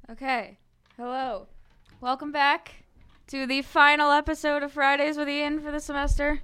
Okay. Hello. Welcome back to the final episode of Fridays with Ian for the semester.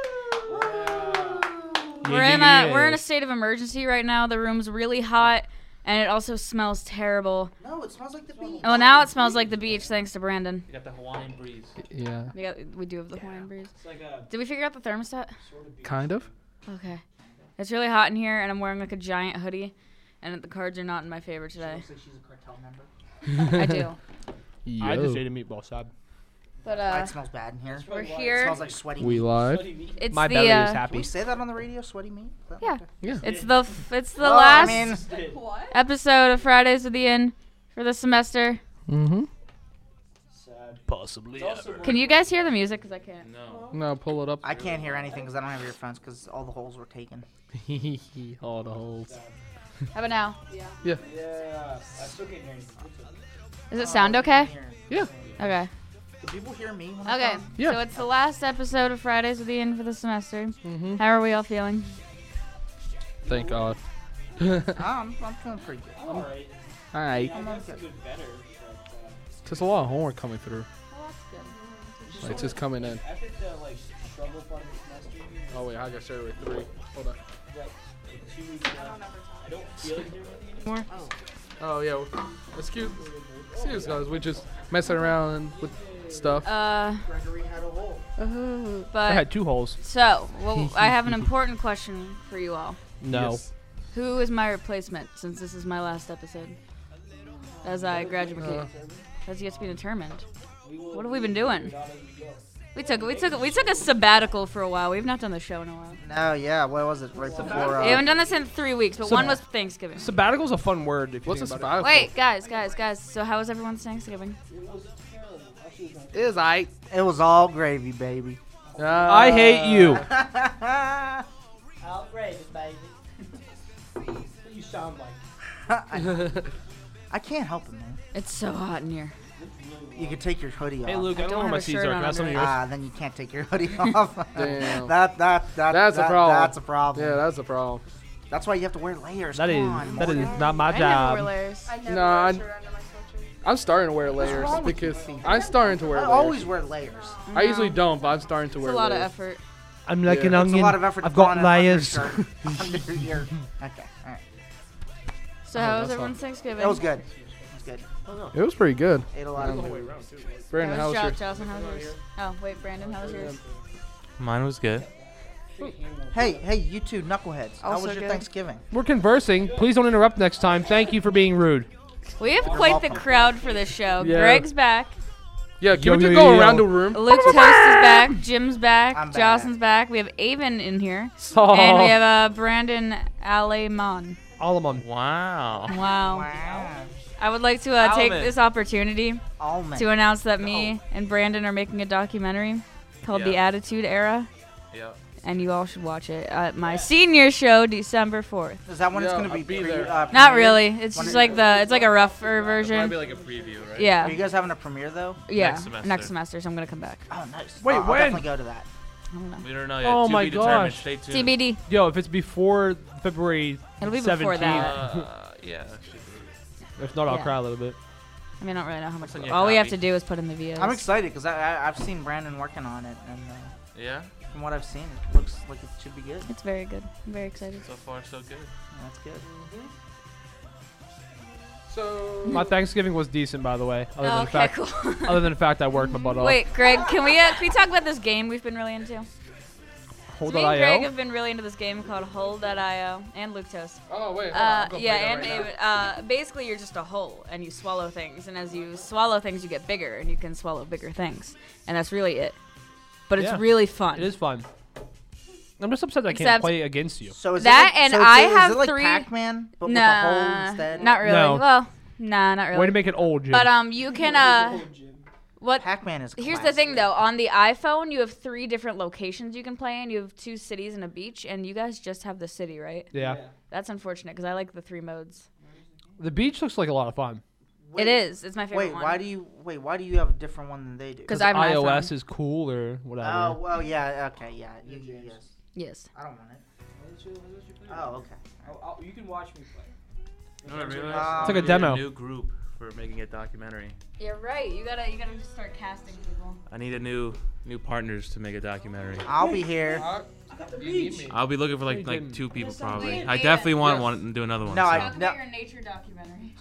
We're in a state of emergency right now. The room's really hot, and it also smells terrible. No, it smells like the beach. Oh, now it smells like the beach, thanks to Brandon. You got the Hawaiian breeze. Yeah. We do have the Hawaiian breeze. It's like a Did we figure out the thermostat? sort of Kind of. Okay. It's really hot in here, and I'm wearing like a giant hoodie, and the cards are not in my favor She today. looks like she's a cartel member. I do. I just Yo. ate a meatball sub. But It smells bad in here. we're It here. smells like sweaty We meat. live. It's My the belly is Can we happy. say that on the radio? Sweaty meat? yeah. Yeah. It's the Well, last I mean, episode of Fridays with Ian for the semester. Mm-hmm. Possibly. Can you guys hear the music? Because I can't. no. No, pull it up. I can't hear anything because I don't have earphones because all the holes were taken. All the holes. How about now? Yeah, I still can't hear anything. Does it sound okay? Yeah. Okay. Do people hear me when I Okay. talk? Yeah. So it's the last episode of Fridays with Ian for the semester. Mm-hmm. How are we all feeling? Thank God. I'm feeling pretty good. Alright. Alright. I guess it's been better, but There's a lot of homework coming through. Oh, that's good. Like, it's just coming in. after the like struggle part of the semester, Oh, wait. I got started with 3. Hold on. like 2 weeks left. I don't feel like doing anything anymore. Oh, yeah. Excuse guys. We're just messing around with stuff. Gregory had a hole. I But had 2 holes. so, well, I have an important question for you all. No. Yes. Who is my replacement since this is my last episode? As I graduate. That's yet to be determined. What have we been doing? We took a sabbatical for a while. We've not done the show in a while. No, yeah. What was it? Right before. We haven't done this in 3 weeks, but one was Thanksgiving. Sabbatical's a fun word. If you What's a think about sabbatical? Wait, guys. So how was everyone's Thanksgiving? Is I. It was all gravy, baby. I hate you. Outrageous, baby. What you sound like. I can't help it, man. It's so hot in here. You can take your hoodie off. Hey, Luke, I don't don't know have where my a seeds shirt are. on Can I have some of underneath. yours? Then you can't take your hoodie off. Damn. That's a problem. That's a problem. Yeah, that's a problem. That's why you have to wear layers. That Come on, is Morgan. not my I never wore job. layers. I never No, wear I- a shirt under my sweatshirt. I'm starting to wear layers wrong with because you? I'm starting to wear I layers. always wear layers. I usually don't, but I'm starting to It's wear a lot of layers. effort. I'm like Yeah. an It's It's a onion. lot of effort to I've put on got an layers. undershirt under your. Okay, all right. So how was that's everyone's Thanksgiving? That was good. It was good. It was pretty good. Ate a lot of food. Brandon, how was yours? Jocelyn, how was yours? Oh, wait, Brandon, how was yours? Mine was good. Hey, you two knuckleheads. How Also was your good. Thanksgiving? We're conversing. Please don't interrupt next time. Thank you for being rude. We have quite the crowd for this show. Yeah. Greg's back. Yeah, can Yo, we just yo, go yo, around yo. the room? Luke Toast is back. Jim's back. I'm back. Jocelyn's back. We have Avon in here. Oh. And we have Brandon Alemon. Alamon. Wow. Wow. Wow. I would like to take Almond. this opportunity Almond. to announce that me and Brandon are making a documentary called The Yeah. Attitude Era. Yep. And you all should watch it at my senior show, December 4th. Is that when it's Yeah, gonna be? I'll be there. Not premiered? really. It's When just it- like it's like a rougher version. Probably like a preview, right? Are Yeah. you guys having a premiere though? Yeah. Next semester. So I'm gonna come back. Oh, nice. Wait, I'll when? definitely go to that. I don't know. We don't know yet. Oh to my be determined. gosh. Stay tuned. TBD. Yo, if it's before February It'll be 17th, before that. Yeah. Should be. if not, I'll Yeah. cry a little bit. I mean, I don't really know how much. Send you a All we have copy. to do is put in the videos. I'm excited because I've seen Brandon working on it, and Yeah. from what I've seen, it looks like it should be good. It's very good. I'm very excited. So far, so good. That's good. So, My Thanksgiving was decent, by the way. Other than the Okay, fact, cool. other than the fact I worked my butt off. Wait, Greg, can we talk about this game we've been really into? So me and Greg Hold.io. have been really into this game called Hole.io and Luke Toast. oh wait, hold on, I'll go Yeah, play that and right now. basically you're just a hole and you swallow things, and as you swallow things, you get bigger, and you can swallow bigger things, and that's really it. But it's Yeah. really fun. It is fun. I'm just upset that I can't Except- play against you. So is That it like, and so I is have it like 3 Pac-Man, but with a hole instead? Not really. No. Well, nah, not really. Way to make it old, Jim. But you can what? Pac-Man is. Here's the classic. thing, though. On the iPhone, you have 3 different locations you can play in. You have 2 cities and a beach, and you guys just have the city, right? yeah. That's unfortunate because I like the 3 modes. The beach looks like a lot of fun. It is. It's my favorite Wait, one. why do you have a different one than they do? 'Cause I have an iOS iPhone. is cool or whatever. Oh well, yeah, okay, yeah, yes. Yes. I don't want it. Oh, okay. You can watch me play. You know what I realized? It's like a We need demo. new group for making a documentary. You're right. You gotta just start casting people. I need a new partners to make a documentary. I'll be here. I'll be looking for You like can- 2 people There's probably. something- I definitely want Yes. one to do another one. No, so. I- Talk about your nature documentary.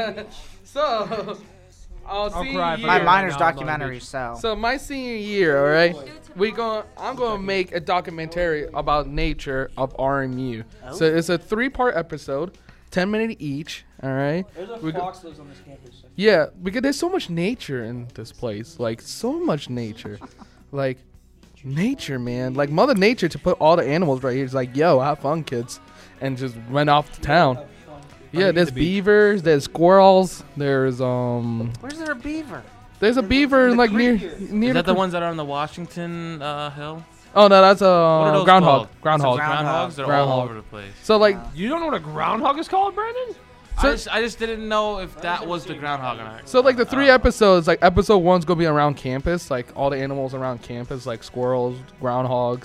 So, I'll senior cry if I year. My Yeah, minor's no, I'm not documentary, bitch. so. So my senior year, all right, I'm gonna make a documentary about nature of RMU. So it's a 3-part episode, 10 minutes each. All right. There's a We go- fox lives on this campus. Yeah, because there's so much nature in this place, like so much nature, like nature, man. Like Mother Nature to put all the animals right here. It's like, yo, have fun, kids, and just went off to town. Have fun. Yeah, there's beavers, there's squirrels, there's Where's there a beaver? there's a beaver the like near creek Is near that the ones that are on the Washington Hill? Oh no, that's What are those groundhog. called? Groundhog. Groundhogs? They're all Groundhog. over the place. So like, You don't know what a groundhog is called, Brandon? So- I just didn't know if that was the groundhog or not. so like the 3 episodes, like episode 1's gonna be around campus, like all the animals around campus, like squirrels, groundhogs,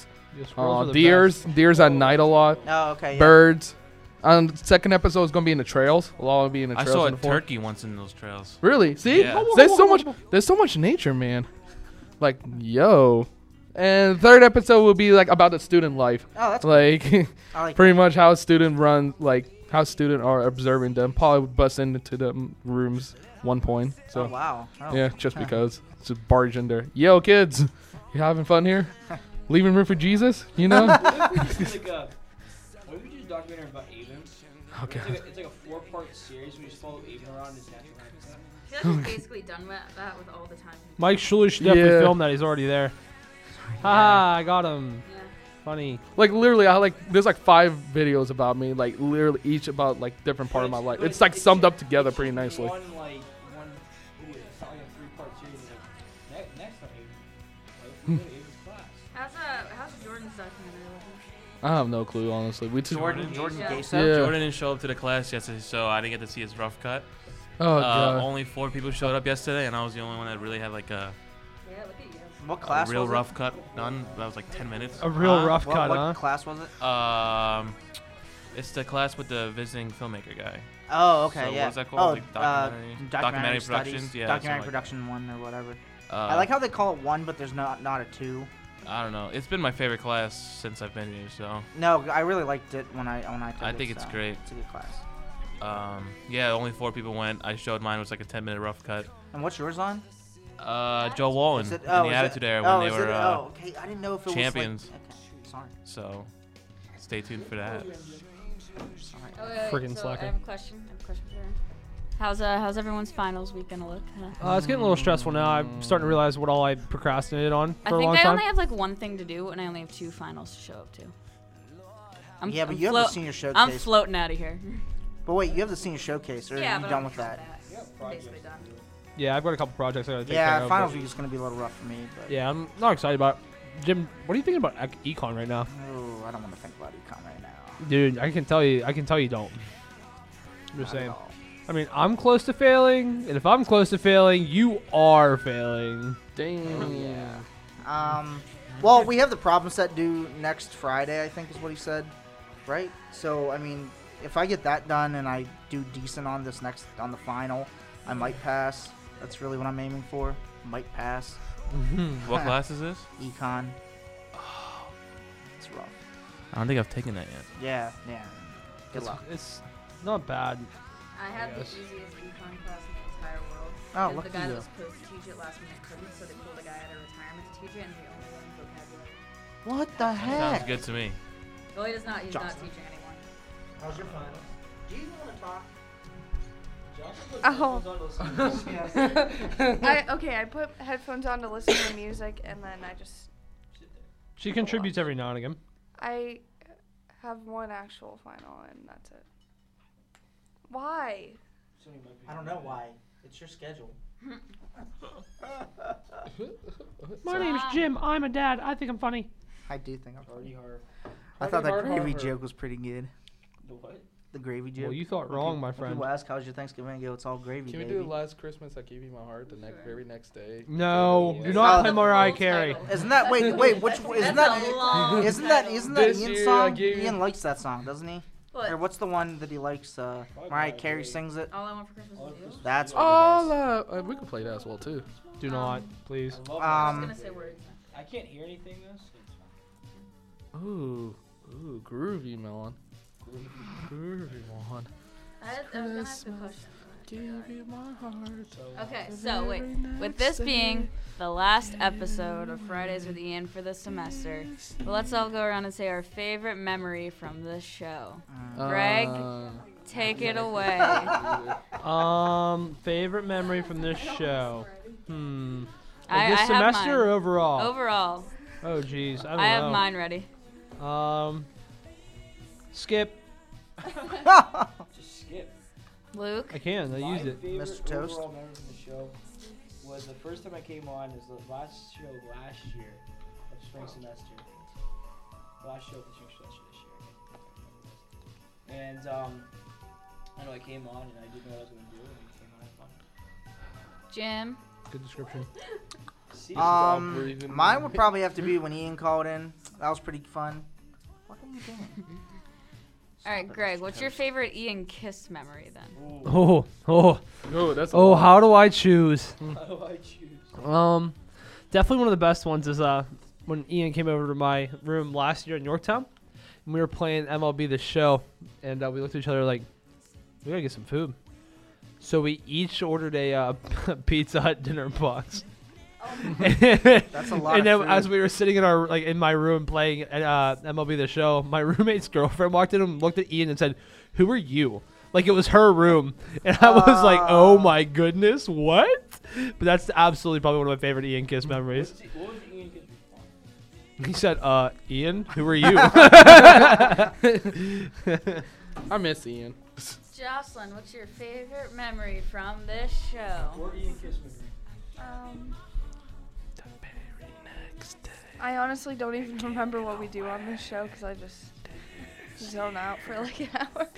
deers at night a lot, Oh, okay. Yeah. birds. Second episode is gonna be in the trails. It'll all be in the I trails. saw a in the forest. turkey once in those trails. Really? See, Yeah. there's so much nature, man. Like, yo. And third episode will be like about the student life, Oh, that's like I like pretty much how student run, like how student are observing them. Probably bust into the rooms one point. So Oh, wow. Oh. yeah, just because just barge in there. Yo, kids, you having fun here? Leaving room for Jesus, you know? What if we just do a documentary about Avon? Okay. It's like a 4-part series. We just follow Avon around his natural habitat. I feel like we've basically done that with all the time. Mike Schuler should definitely Yeah. film that. He's already there. Haha, I got him. Yeah. Funny. Like literally, there's like 5 videos about me, like literally each about like different part of my life. It's like summed up together pretty nicely. One video. It's not like a 3-part series. Like, next time, Avon. Like, Avon's class. How's Jordan's documentary looking? I have no clue, honestly. We just Jordan Yeah. Gayso. Yeah. Jordan didn't show up to the class yesterday, so I didn't get to see his rough cut. Oh god. Only 4 people showed up yesterday, and I was the only one that really had like a Yeah, look at you. What class real was rough cut done. That was like 10 minutes. A real rough what, cut, what huh? class was it? It's the class with the visiting filmmaker guy. Oh, okay, So yeah. what's that called? Oh, Like documentary studies, productions? Yeah, documentary something like production 1 or whatever. that. I like how they call it 1, but there's not a 2. I don't know. It's been my favorite class since I've been here, so No, I really liked it when I took I it, think it's so great. It's a good class. Yeah, only 4 people went. I showed mine was like a 10-minute rough cut. And what's yours on? Joe Wallen Is it- in oh, the is it- Attitude Era oh, when is they were it- oh, okay. I didn't know if it champions. was like, okay, sorry. So stay tuned for that. Oh, Friggin' so slacker. I have a question. For you. How's everyone's finals week gonna look? It's getting a little stressful now. I'm starting to realize what all I procrastinated on I for a think long I time. only have like one thing to do, and I only have 2 finals to show up to. Yeah, but I'm you have the float- senior showcase. I'm floating out of here. But wait, you have the senior showcase, or Yeah, are you but done I'm with that? I'm basically done. Yeah, I've got a couple projects I gotta take care Yeah, of. finals but- week is gonna be a little rough for me. But Yeah, I'm not excited about it. Jim, what are you thinking about econ right now? oh, I don't want to think about econ right now. Dude, I can tell you don't. I'm just Not at saying. all. I mean, I'm close to failing, and if I'm close to failing, you are failing. Damn. Well, we have the problem set due next Friday, I think is what he said, right? So, I mean, if I get that done and I do decent on the final, I might pass. That's really what I'm aiming for. Might pass. What class is this? Econ. It's rough. I don't think I've taken that yet. Yeah. Good luck. It's not bad. I had Yes. the easiest econ class in the entire world. Oh, And lucky the guy you. that was supposed to teach it last minute couldn't, so they pulled a guy out of retirement to teach it, and he only learned vocabulary. What the Sounds heck? good to me. Well, he's not Johnson. teaching anyone. How's your final? Do you want to talk? Oh. Yeah. I put headphones on to listen to music, and then I just She contributes every now and again. I have one actual final, and that's it. Why? I don't know why. It's your schedule. My name's Jim. I'm a dad. I think I'm funny. I do think I'm Party hard. I thought that hard, gravy hard. joke was pretty good. The what? The gravy joke. Well, you thought wrong, my friend. People ask how's your Thanksgiving, I go, it's all gravy, Can we baby. do last Christmas I gave you my heart the very next day? No, do Yeah. not Oh. play Mariah Carey. Isn't that which isn't That's a long that This Ian's year I song? gave you- Ian likes that song, doesn't he? What? Or what's the one that he likes? Probably Mariah Mariah Carey Carey. sings it. All I want for Christmas All is you. Christmas. That's what Oh, we could play that as well too. Do not, please. I love I Mariah was Um, gonna say words. I can't hear anything though. So Ooh, groovy melon. Groovy melon. I was gonna ask a question. Give you my heart. Okay, so wait. With this being the last episode of Fridays with Ian for the semester, well, let's all go around and say our favorite memory from this show. Greg, take it away. Favorite memory from this show. I This have semester mine. or overall? Overall, Oh, jeez. I don't I have know. mine ready. Skip. just skip. Luke, I can. I used My it. favorite Mr. Toast. overall memory from the show was the first time I came on. Is the last show last year of spring semester. Last show of the spring semester this year. And I know I came on and I didn't know what I was going to do, and I came on and had fun. Jim, Good description. See, Mine would probably have to be when Ian called in. That was pretty fun. What are you doing? all right, Greg, what's your favorite Ian Kiss memory then? ooh, Oh. Oh, that's a Oh, lot. how do I choose? how do I choose? Definitely one of the best ones is when Ian came over to my room last year in Yorktown, and we were playing MLB The Show, and we looked at each other like, we gotta get some food. So we each ordered a Pizza Hut dinner box. That's a lot. And then of food. as we were sitting in my room playing MLB The Show, my roommate's girlfriend walked in and looked at Ian and said, "Who are you?" Like it was her room, and I was like, "Oh my goodness, what?" But that's absolutely probably one of my favorite Ian Kiss memories. What was the Ian Kiss response? He said, "Ian, who are you?" I miss Ian. Jocelyn, what's your favorite memory from this show? Or Ian Kiss memory? I honestly don't even remember what we do on this show because I just zone out for like an hour.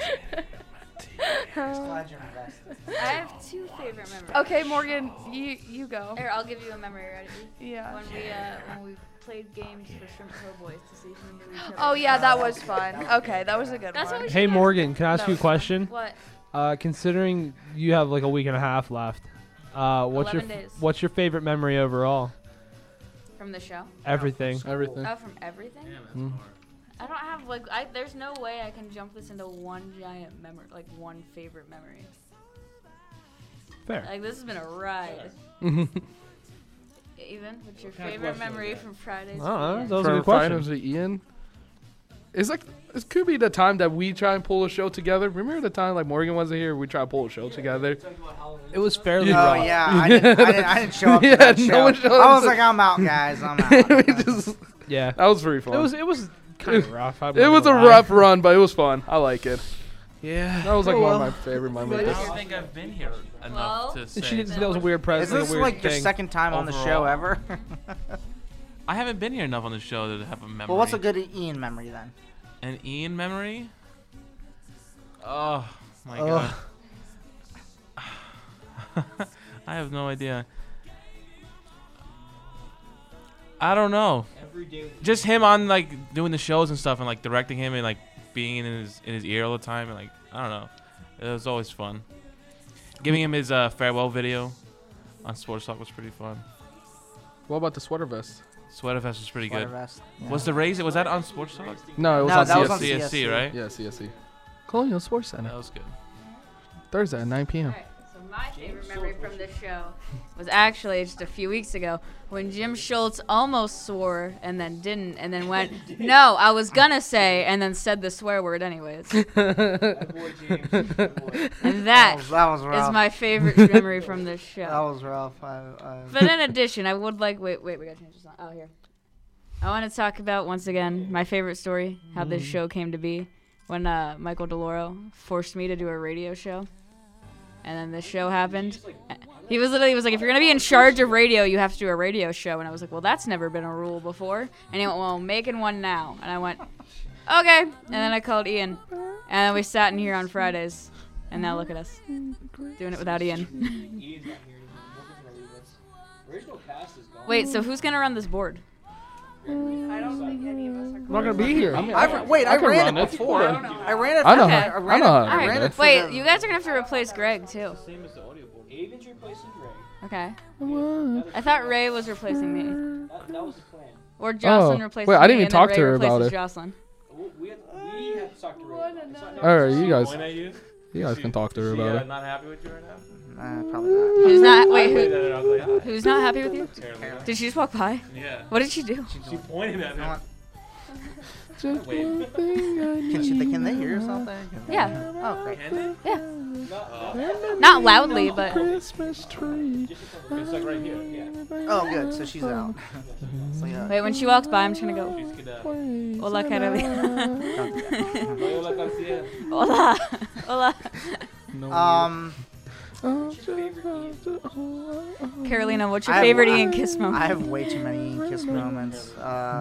Glad you're invested. I have two favorite memories. Okay, Morgan, you go. Here, I'll give you a memory, ready? Yeah. When we played games for Shrimp Hill Boys to see if we knew each other. Oh yeah, that was fun. Okay, that was a good That's what one. we Hey should Morgan, can I ask That you a was fun. question? What? Considering you have like a week and a half left, what's 11 days. what's your favorite memory overall? From the show? Everything. Everything. Oh, from everything? Mm. I don't have there's no way I can jump this into one giant memory, like one favorite memory. Fair. Like this has been a ride. Even what's your kind of favorite question was memory that? from Fridays? Oh, with that was a For good question. Finals with Ian. It's like it could be the time that we try and pull a show together. Remember the time like Morgan wasn't here, we try to pull a show together. Talking about Halloween. It was fairly Oh rough. yeah, I didn't show up Yeah, to that no show. one showed I up was to- like, I'm out, guys. I'm out. We just- Yeah. that was pretty fun. It was kind of rough. I'm It not was a gonna lie. rough run, but it was fun. I like it. Yeah. That was like Oh, one of well. my favorite I memories. don't think I've been here enough Well, to And say. she didn't think that was a weird Is present. this a weird like your thing. second time on the show Overall. ever? I haven't been here enough on the show to have a memory. Well, what's a good Ian memory then? An Ian memory? Oh my Ugh. god. I have no idea. I don't know. Every day with Just him on like doing the shows and stuff and like directing him and like being in his ear all the time and like I don't know. It was always fun. Giving him his farewell video on Sports Talk was pretty fun. What about the sweater vest? Sweater Fest was pretty Sweater good. vest. Was the raise? Was that on Sports Talk? No, it was No, on that was CSC. on CSC, right? Yeah, CSC. Colonial Sports Center. That was good. Thursday at 9 p.m. Alright, so my favorite memory from this show was actually just a few weeks ago when Jim Schultz almost swore and then didn't and then went, no, I was gonna say, and then said the swear word anyways. my boy James. my boy. And that That was rough. is my favorite memory from this That show. was rough. But in addition, I would like, wait, we gotta change this on. Oh, here. I want to talk about, once again, my favorite story, how this show came to be. When Michael DeLauro forced me to do a radio show. And then this show happened. He was like, if you're going to be in charge of radio, you have to do a radio show. And I was like, well, that's never been a rule before. And he went, well, I'm making one now. And I went, okay. And then I called Ian. And then we sat in here on Fridays. And now look at us. Doing it without Ian. Ian's not here anymore. Morgan's gonna leave us. Original cast is gone. Wait, so who's going to run this board? I don't think any of us are. I'm not gonna be here. I mean, I can ran run it before. I don't know. I ran it. I know. Okay. I ran I know. it. how I to ran do it. for Wait, the- you guys are gonna have to replace Greg too. Same as the audio board. Aven's replacing Greg. Okay. What? I thought Ray was replacing me, That was the plan. or Jocelyn Oh. replacing Wait, I didn't me, even and then talk Ray to her about replaces it. Jocelyn. We had to talk to Ray. It's not- Alright, you guys. Point at you. Can talk to her She, about it. not happy with you right now? Probably not. Who's not? Wait, I who? pointed at her, I was like, Who's not happy with you? Carolina. Did she just walk by? Yeah. What did she do? She pointed at You know me. what? Just Wait. one thing I Can they hear something? Yeah. Oh, great. Can they? Yeah. Oh. Not loudly, but Christmas tree. It's like right here. Yeah. Oh, good. So she's out. So, yeah. wait. When she walks by, I'm just gonna go. She's gonna. Hola, Carolina. Loyola Garcia. Hola. Hola. Um, Carolina, what's your I have- favorite I- Ian Kiss I moment? have way too many Ian Kiss moments.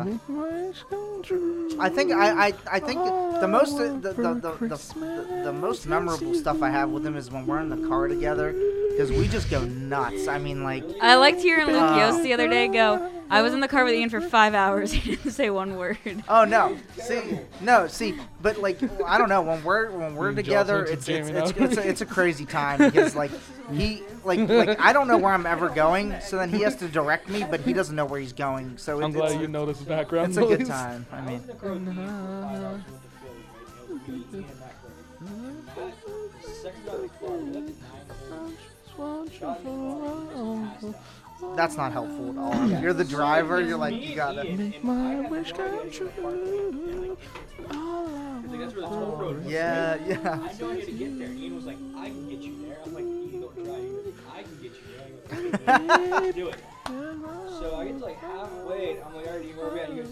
I think the most the most memorable stuff I have with him is when we're in the car together, because we just go nuts. I mean, like, I liked hearing Luke Yost the other day go, I was in the car with Ian for 5 hours. He didn't say one word. oh no, see, but like, I don't know, when we're together, it's a crazy time, because like he like I don't know where I'm ever going, so then he has to direct me, but he doesn't know where he's going. So I'm glad you noticed the background it's a good noise. time. I mean, that's not helpful at all. You're the driver. You're like, you gotta. Make my wish come true. That's where the toll road was. Yeah, I yeah. know I had to get there. Ian was like, I can get you there. I'm like, Ian, don't try. He goes, I can get you there. I go, "Okay, do it. So I get to like halfway, and I'm like, alright, Ian, where are we at? He goes,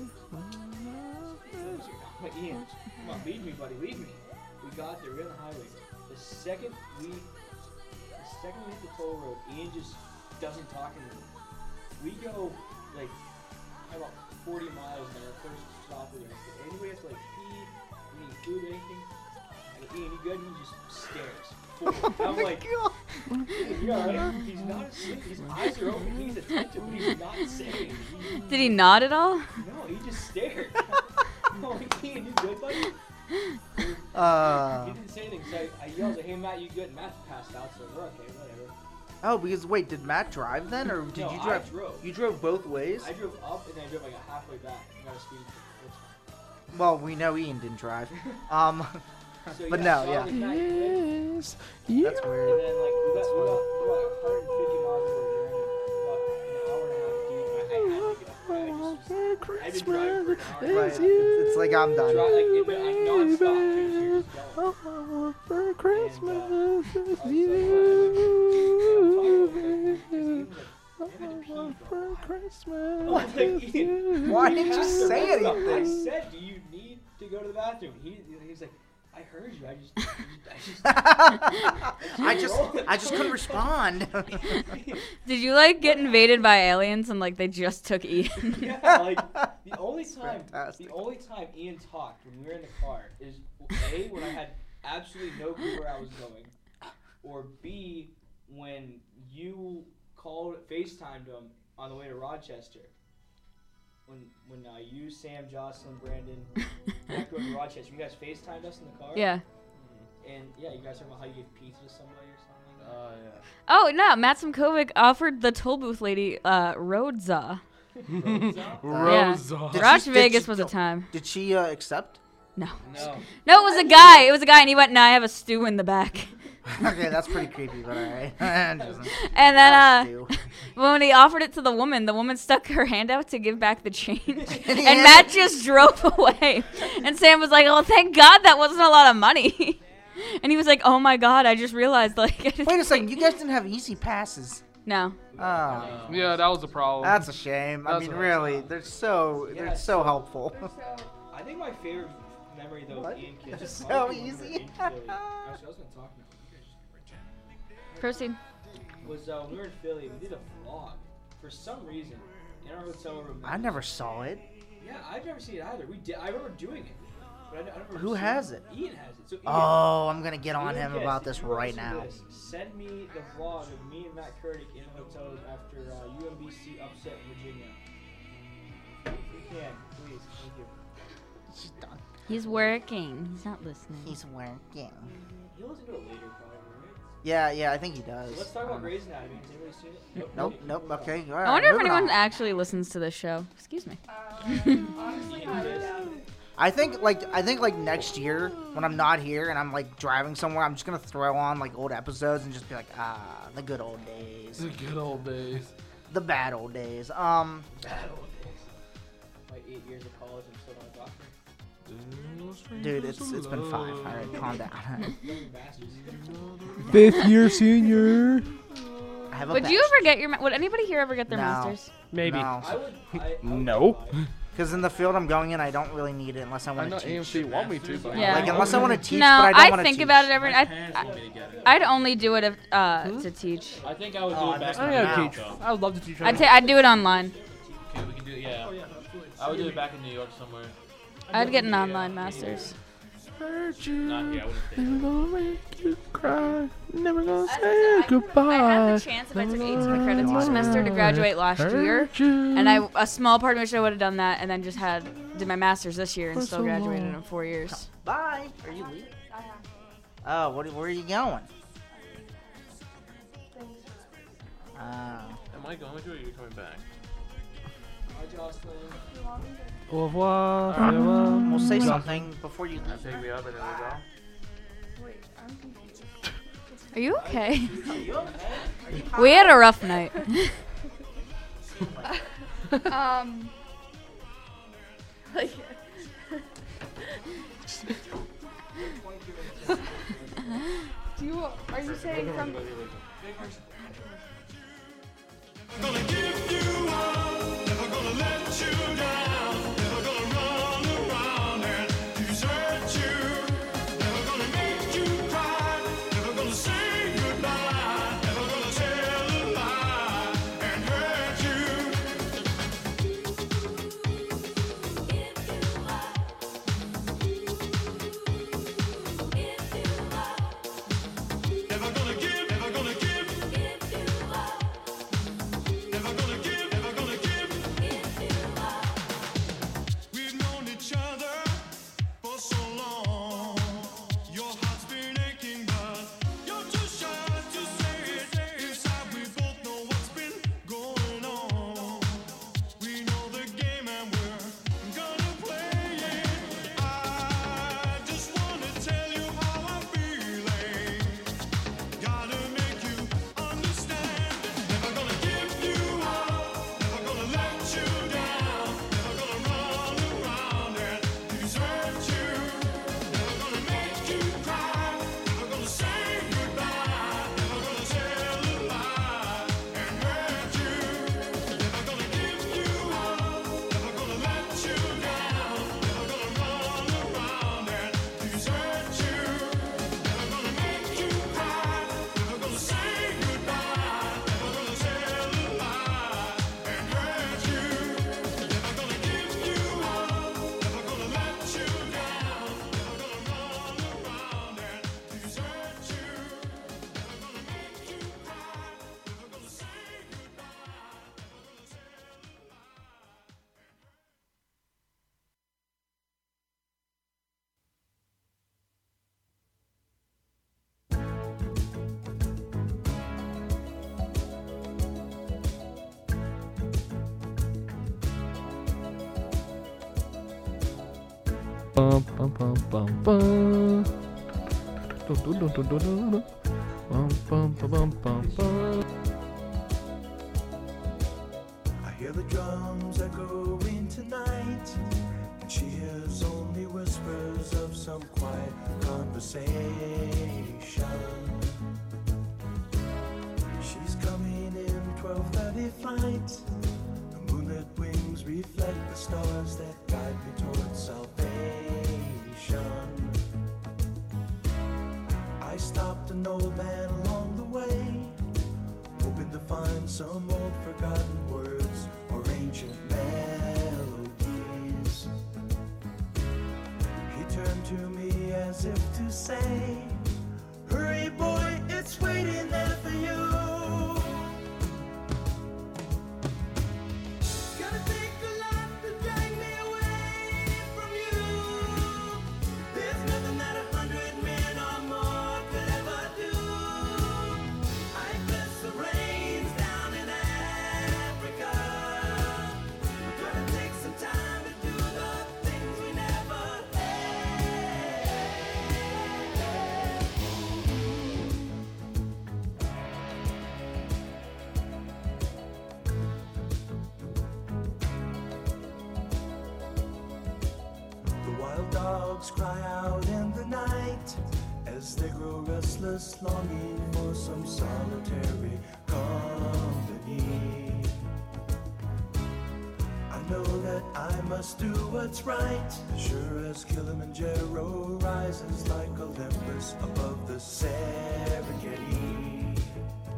I'm like, Ian, come on, leave me, buddy, leave me. We got there, we're on the highway. The second we hit the toll road, Ian just doesn't talk anymore. We go like about 40 miles in our first stop with him. Anybody has to like pee, we need food, anything. I go, Ian, you good? He just stares. I'm like, Ian, you alright? He's not asleep. His eyes are open. He's attentive, but he's not saying. Did he nod at all? No, he just stared. I'm like, Ian, you good, buddy? He didn't say anything, so I yelled, like, hey, Matt, you good? And Matt passed out, so we're okay, whatever. Oh, because wait, did Matt drive then, or did No, you I drive? drove. You drove both ways. I drove up, and then I drove like halfway back. I got a speed. That's fine. Well, we know Ian didn't drive. So, But yeah, no, so I yeah. was like, Matt, you good? Yes. That's And weird. then, like, we got 150 miles of our journey, about an hour and a half deep. I had to get up. I've been driving for an hour. Right. It's like I'm done. Like, it went like non-stop. 2 years going. For Christmas is you. For Christmas. Why didn't you say I anything? said, do you need to go to the bathroom? He's like, I heard you. I just couldn't respond. Did you like get invaded by aliens and like they just took Ian? Yeah, like the only fantastic. time Ian talked when we were in the car is A, when I had absolutely no clue where I was going, or B, when you FaceTimed him on the way to Rochester. When you, Sam, Jocelyn, Brandon, were going to Rochester, you guys FaceTimed us in the car. Yeah. And yeah, you guys talking about how you give pizza to somebody or something. Yeah. Oh no, Matt Simkovic offered the toll booth lady Rodza. Rosa. Did Roch she- did Vegas she- was a time. Did she accept? No. No. No, it was a guy. It was a guy, and he went, "No, I have a stew in the back." Okay, that's pretty creepy, but alright. And then when he offered it to the woman stuck her hand out to give back the change, and Matt just drove away. And Sam was like, "Oh, thank God that wasn't a lot of money." And he was like, "Oh my God, I just realized like." Wait a second, you guys didn't have easy passes. No. Oh, Yeah, that was the problem. that's a shame. I That's mean, a- really, they're so helpful. I think my favorite memory though What? of Ian Kidd. It's so easy. Actually, I was gonna talk now. Proceed. Was when we were in Philly, we did a vlog for some reason in our hotel room. I never saw it. Yeah, I've never seen it either. We did. I remember doing it, but I never. Who seen has it? Ian has it. So Ian, Oh, I'm gonna get on Ian him Kiss, about if this you are right listening to now. this, send me the vlog of me and Matt Kurdick in hotels after UMBC upset Virginia. you can, please. Thank you. She's done. He's working. He's not listening. He's working. He'll listen to it later, probably, right? Yeah, I think he does. Let's talk about Grey's Anatomy. Has anybody seen it? Nope. Okay. All right. I wonder if moving anyone on. actually listens to this show. Excuse me. Honestly, I doubt it. I think like next year when I'm not here and I'm like driving somewhere, I'm just gonna throw on like old episodes and just be like, the good old days, The good old days. the bad old days. Bad old days. My 8 years of college, I'm still not a doctor. Dude, it's been 5. All right, calm down. Masters. 5th year senior. I have a Would you bachelor's. ever get your? Would anybody here ever get their No. masters? Maybe. No, I would. No. because in the field I'm going in, I don't really need it unless I I want know to teach. AMC want me to, but Yeah. Like unless I want to teach, No, but I don't want to think teach. about it every. My parents want me to get it. I'd only do it if to teach. I think I would do Oh, it back I in I New gotta York. teach. though. I would love to teach. I'd do it online. Okay, we can do it. Yeah. I would do it back in New York somewhere. I'd get an online masters. hurt you. Not here. I wouldn't say Never that. gonna make you cry. Never gonna I say goodbye. had the chance if I took 18 credits a semester to graduate last year, Hurt you. and a small part of me sure would have done that, and then just did my masters this year and For still so graduated long. in 4 years. Bye. Are you leaving? I have. Oh, where are you going? Am I going to or are you coming back? Hi, Jocelyn. Au revoir. Alright. farewell. We'll say something before you leave. Pick me up and then we go. Wait, I'm confused. Are you okay? Are you okay? We had a rough night. Like, are you saying from? Gonna give you up, never gonna let you down, never gonna run around and desert you, never gonna make you cry, never gonna say goodbye, never gonna tell a lie and hurt you. Never gonna give, never gonna give. Never gonna give, never gonna give. We've known each other for so long. Your heart's been aching, but you're too shy to say it. Inside, we both know what's been going on. We know the game and we're gonna play it. I just wanna tell you how I'm feeling. Gotta make you understand. Never gonna give you up, never gonna let you down, never gonna run around and desert you, never gonna make you cry, never gonna say goodbye, never gonna tell a lie and hurt you. Never gonna give you up, never gonna let you down, never gonna run around and desert you, never gonna make you cry, never gonna say goodbye, never gonna tell a lie and hurt you. Never gonna give you up, never gonna let you down, never gonna run around and desert you, never gonna make you cry, never gonna say goodbye, never gonna tell. Bum, bum, bum, bum, bum. Dun, dun, dun, dun, dun, dun, dun. Bum, bum, bum, bum, bum, bum. I hear the drums echoing tonight, and she hears only whispers of some quiet conversation. She's coming in 12:30 flight. The moonlit wings reflect the stars that guide me towards salvation. I stopped an old man along the way, hoping to find some old forgotten words or ancient melodies. He turned to me as if to say, hurry boy, it's waiting there for you. Gonna take a lot to dogs cry out in the night as they grow restless, longing for some solitary company. I know that I must do what's right, sure as Kilimanjaro rises like Olympus above the Serengeti.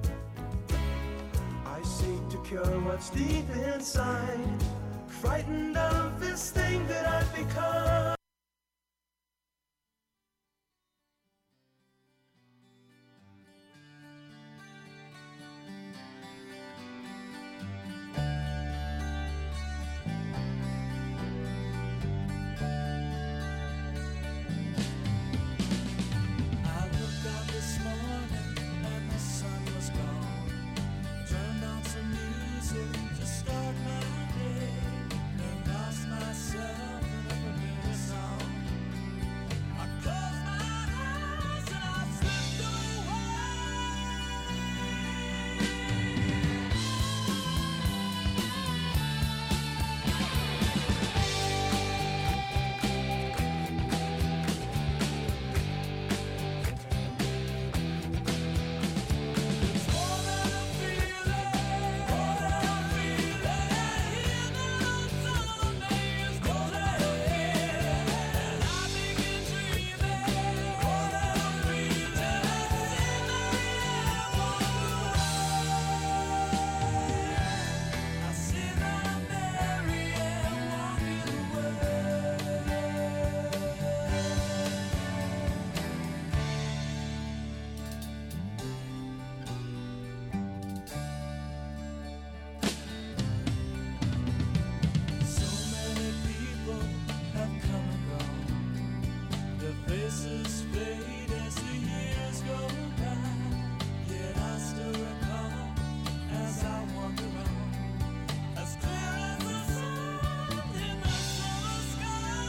I seek to cure what's deep inside, frightened of this thing that I've become. I looked out this morning and the sun was gone. Turned on some music to start my day and lost myself in a familiar song. I closed my eyes and I slipped away. It's more than a feeling, more than a feeling. Even on Sundays, more than a feeling. And I begin dreaming, more than a feeling. I see my Marianne walking away. So many people have come and gone. Their faces fade as the years go by. Yet I still recall as I wander on, as clear as the sun in the summer sky.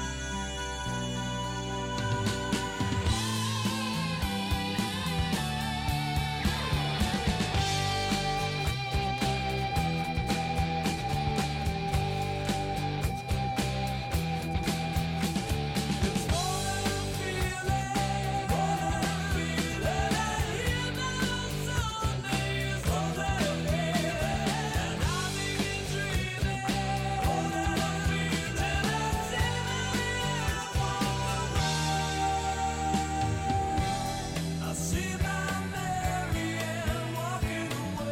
It's more than a feeling, more than a feeling. Even on Sundays, more than a feeling. And I begin dreaming, more than a feeling. I see Marianne walk away. I see my Marianne walking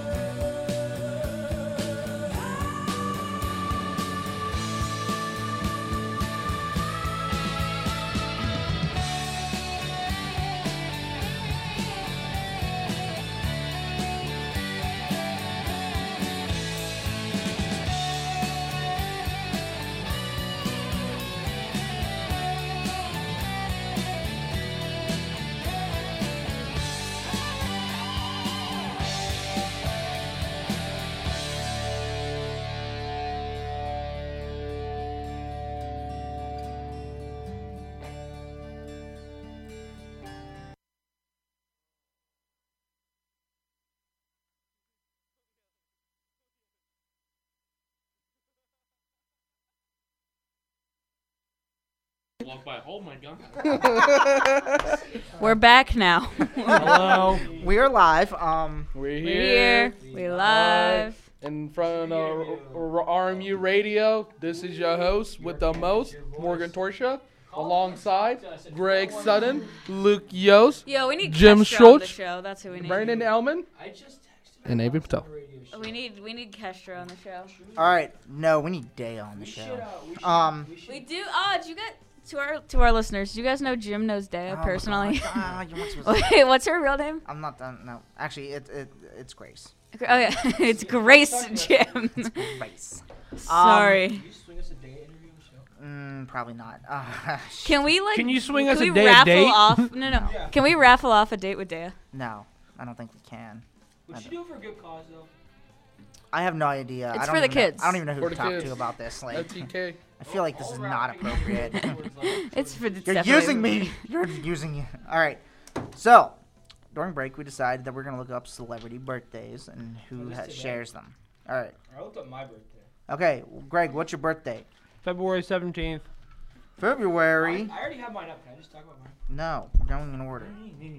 Walk by. Oh my god. We're back now. Hello. We are live. We're We're here. here. We live. In front of RMU Radio. This is your host with the most, Morgan Torsha. Alongside Greg Sutton, Luke Yost, Yo, we need Jim Kestra on the Schultz, show. That's who we need. Brandon Elman, I just texted and Avery Patel. We need Kestra on the show. All right. No, we need Day on the show. We do. Oh, did you get to our listeners? Do you guys know Jim knows Dea Oh my personally? God, you weren't supposed to- Wait, what's her real name? I'm not done. No, actually, it's Grace. Oh yeah, it's Grace Jim. Grace. Sorry. Can you swing us a day interview on the show? Probably not. Can we like? Can you swing us we a day raffle date? off? No. Yeah. Can we raffle off a date with Dea? No, I don't think we can. Would you do it for a good cause though? I have no idea. It's I don't for the even know- kids. I don't even know who For to the talk kids. to about this. Like, FTK. I feel like this is not appropriate. It's for the. You're using me. You're using you. All right. So, during break, we decided that we're gonna look up celebrity birthdays and who this today? shares them. All right. I looked up my birthday. Okay, Greg, what's your birthday? February 17th. February. I already have mine up. Can I just talk about mine? No, we're going in order.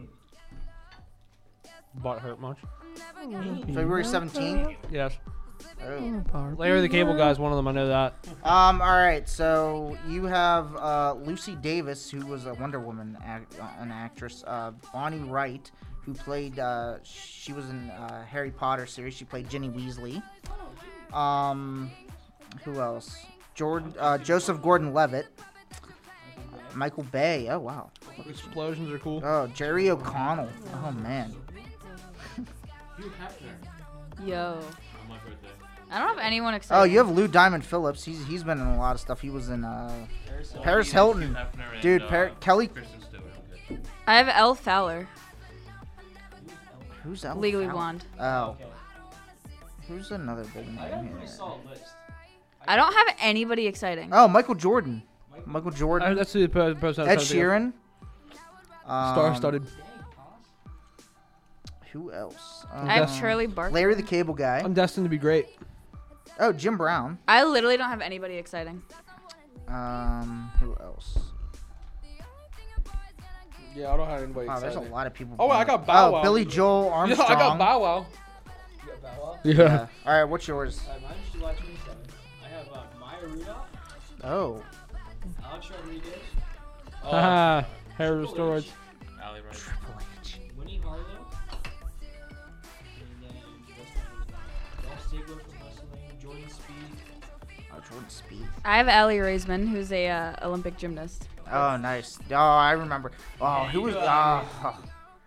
Butt hurt much? February 17th. Yes. Oh. Larry the Cable Guy's one of them. I know that. All right. So you have Lucy Davis, who was a Wonder Woman an actress. Bonnie Wright, who played. She was in Harry Potter series. She played Ginny Weasley. Who else? Joseph Gordon-Levitt. Michael Bay. Oh wow. Explosions are cool. Oh, Jerry O'Connell. Oh man. Yo. On my birthday. I don't have anyone excited. Oh, you have Lou Diamond Phillips. He's been in a lot of stuff. He was in Paris Hilton. Dude, Kelly. Kristen Stewart. I have Elle Fowler. Who's that? Legally Blonde. Oh. Okay. Who's another big I got a name pretty here? solid list. I don't have anybody exciting. Oh, Michael Jordan. Michael Jordan. That's the person. Ed Sheeran. Star-studded. Who else? I have Shirley Barker. Larry the Cable Guy. I'm destined to be great. Oh, Jim Brown. I literally don't have anybody exciting. Who else? Yeah, I don't have anybody. Wow, there's a exciting. lot of people. Oh, I got Bow Wow. Billy Joel Armstrong. Yeah, I got Bow Wow. You got Bow Wow? Yeah. All right, what's yours? Mine's July 27th. I have Maya Rudolph, Oh. Alex Rodriguez, Haha. Hair restored. Allie Wright. Triple H. Winnie Harlow, and then Dolph Ziggler from wrestling, Jordan Speed. Oh, Jordan Speed. I have Allie Raisman, who's a Olympic gymnast. Oh, nice. Oh, I remember. Oh, who was? Oh.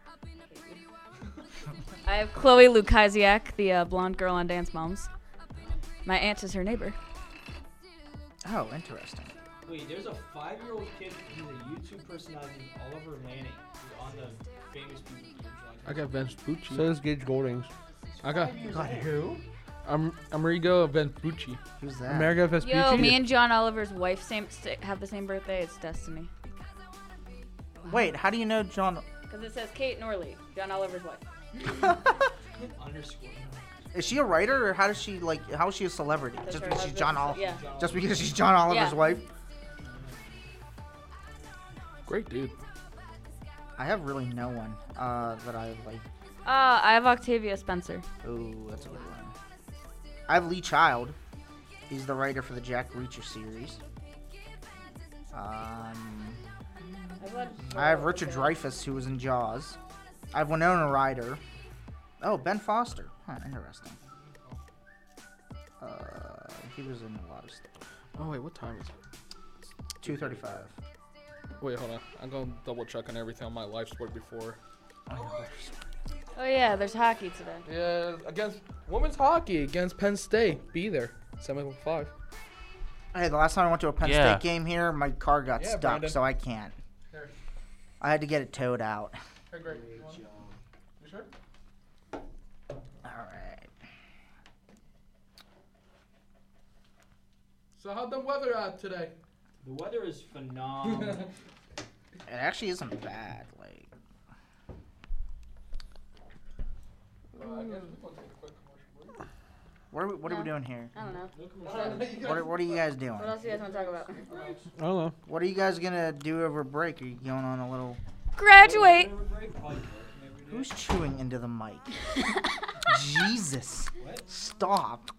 I have Chloe Lukaziak, the blonde girl on Dance Moms. My aunt is her neighbor. Oh, interesting. Wait, there's a 5-year-old kid who's a YouTube personality, Oliver Lanning, who's on the famous people. I got Vince Bucci. So is Gage Goldings. I got God, who? Amerigo Vespucci. Who's that? America Vespucci. Yo, me and John Oliver's wife have the same birthday. It's Destiny. Wait, how do you know John? Because it says Kate Norley, John Oliver's wife. Underscore. Is she a writer, or how does she How is she a celebrity? That's Just her because she's husband. John Oliver? Yeah. Just because she's John Oliver's Yeah. wife? Great dude. I have really no one that I like. I have Octavia Spencer. Oh, that's a good one. I have Lee Child. He's the writer for the Jack Reacher series. I have Richard Dreyfuss, who was in Jaws. I have Winona Ryder. Oh, Ben Foster. Huh, interesting. He was in a lot of stuff. Oh wait, what time is it? 2:35. Wait, hold on. I'm gonna double check on everything on my live sport before. Oh yeah, there's hockey today. Yeah, against women's hockey against Penn State. Be there. 7:05. Hey, the last time I went to a Penn Yeah. State game here, my car got Yeah, stuck, Brandon. so I can't. Here. I had to get it towed out. Hey, great. You sure? All right. So how'd the weather out today? The weather is phenomenal. It actually isn't bad. Like, I guess we're gonna take a quick commercial break. what are we doing here? I don't know. What are you guys doing? What else do you guys want to talk about? I don't know. What are you guys gonna do over break? Are you going on a little? Graduate. Who's chewing into the mic? Jesus! Stop!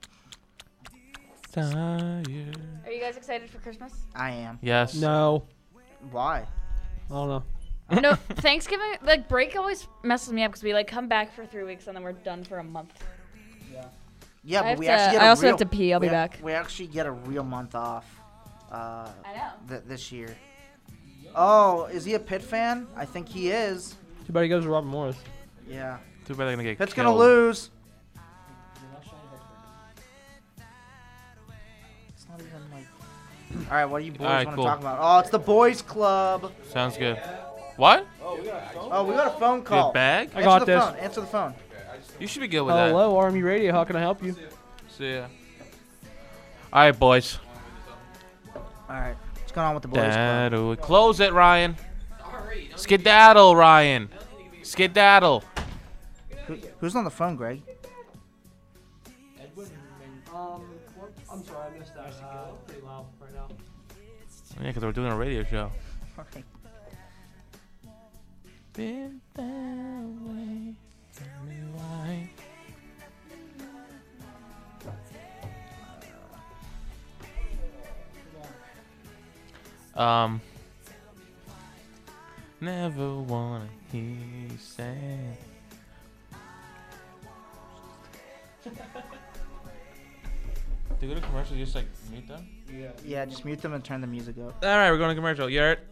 Are you guys excited for Christmas? I am. Yes. No. Why? I don't know. No, Thanksgiving, like, break always messes me up because we, like, come back for 3 weeks and then we're done for a month. Yeah, I but have we to- actually get I a also real, have to pee. I'll be we back. We actually get a real month off. I know. This year. Oh, is he a Pitt fan? I think he is. Too bad he goes to Robert Morris. Yeah. Too bad they're gonna get Pitt's killed. gonna lose. It's not even like. All right, what do you boys All right, want to cool. talk about? Oh, it's the boys' club. Sounds good. What? Oh, we got a phone call. Good bag? I got Answer the this. phone. Answer the phone. You should be good with that. Hello, Army Radio. How can I help you? See ya. All right, boys. All right, what's going on with the boys' club? Daddle. Close it, Ryan. Skedaddle, Ryan. Skedaddle. Who's on the phone, Greg? Edwin, I'm sorry, I missed that. Pretty loud right now. Yeah, because we're doing a radio show. Right. Been that way, tell me why. Never wanna hear you say. To go to commercial, just like mute them. Yeah, just mute them and turn the music up. All right, we're going to commercial. You heard?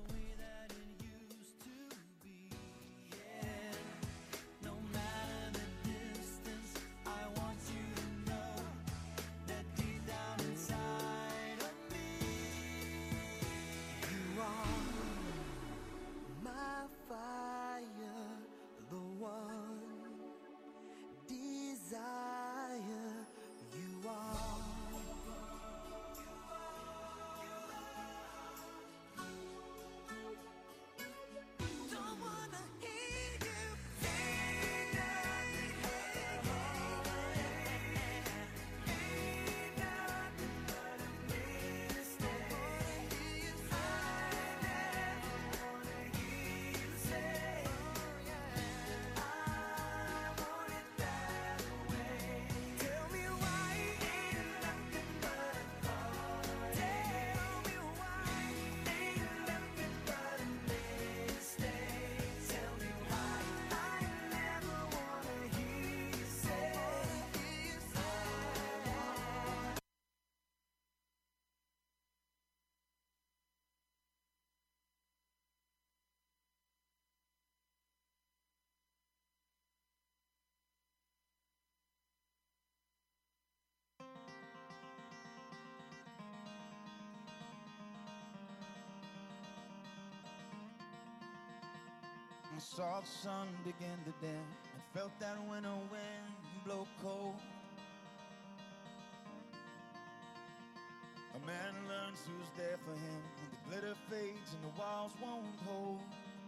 I saw the sun begin to dim and felt that winter wind blow cold. A man learns who's there for him when the glitter fades and the walls won't hold.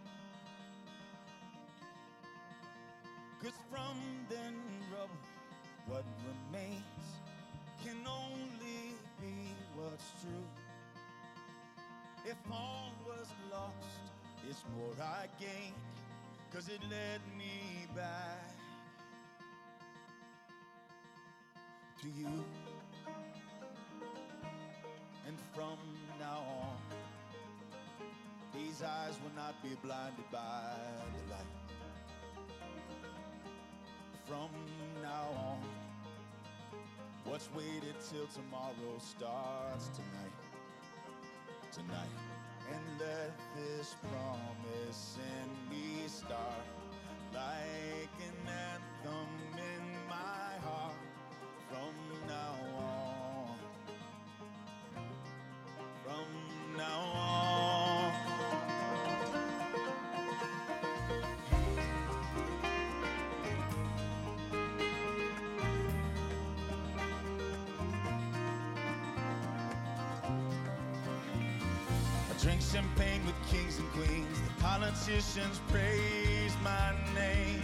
'Cause from then rubble, what remains can only be what's true. If all was lost, it's more I gained, 'cause it led me back to you. And from now on, these eyes will not be blinded by the light. From now on, what's waited till tomorrow starts tonight. Tonight. And let this promise in me start like an anthem in my heart. From now on, from now on. Drink champagne with kings and queens. The politicians praise my name,